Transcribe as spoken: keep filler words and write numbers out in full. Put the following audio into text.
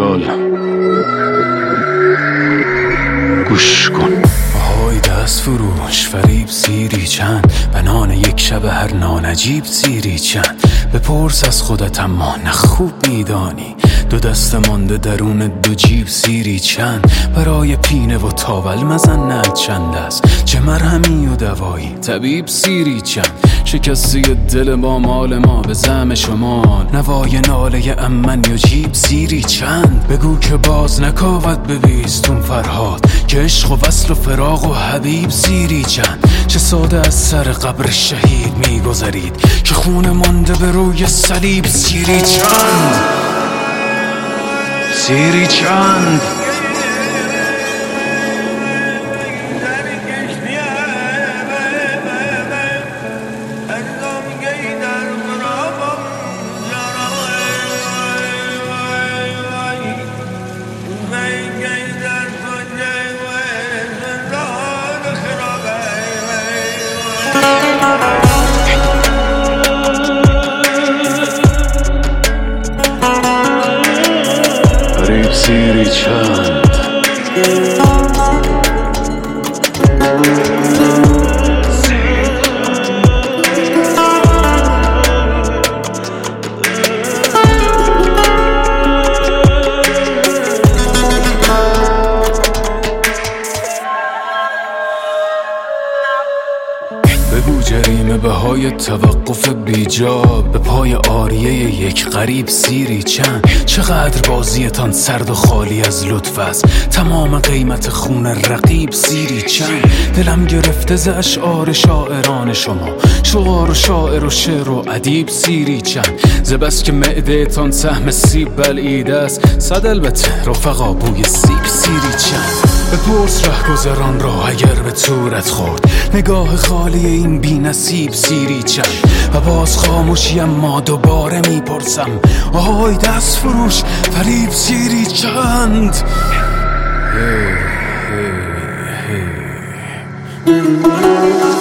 خیال گوش کن. آهای دست فروش فریب سیری چند، بنان یک شب هر نانجیب سیری چند. بپرس از خودت اما نه خوب میدانی، دو دست مانده درون دو جیب سیری چند. برای پینه و تاول مزنت چند است، چه مرهمی و دوایی طبیب سیری چند. شکستی دل با مال ما به زعم شما، نوای ناله امن یا جیب سیری چند. بگو که باز نکاوت به بیستون فرهاد، که عشق و وصل و فراق و حبیب سیری چند. چه ساده از سر قبر شهید میگذرید، که خون مانده به روی صلیب سیری چند. سیری چند. فریب سیری چند. بگو جریمه بهای توقف بیجا، به پای آریه یک غریب سیری چند. چقدر بازیتان سرد و خالی از لطف است، تمام قیمت خون رقیب سیری چند. دلم گرفته ز اشعار شاعران شما، شعار و شاعر و شعر و ادیب سیری چند. ز بس که معده تان سهم سیب بلعیده است، صد البته رفقا بوی سیب سیری چند. بپرس رهگذران را اگر به تورت خورد، نگاه خالی این بی نصیب سیری چند. و باز خاموشی اما دوباره میپرسم، آهای دست فروش فریب سیری چند. هی هی هی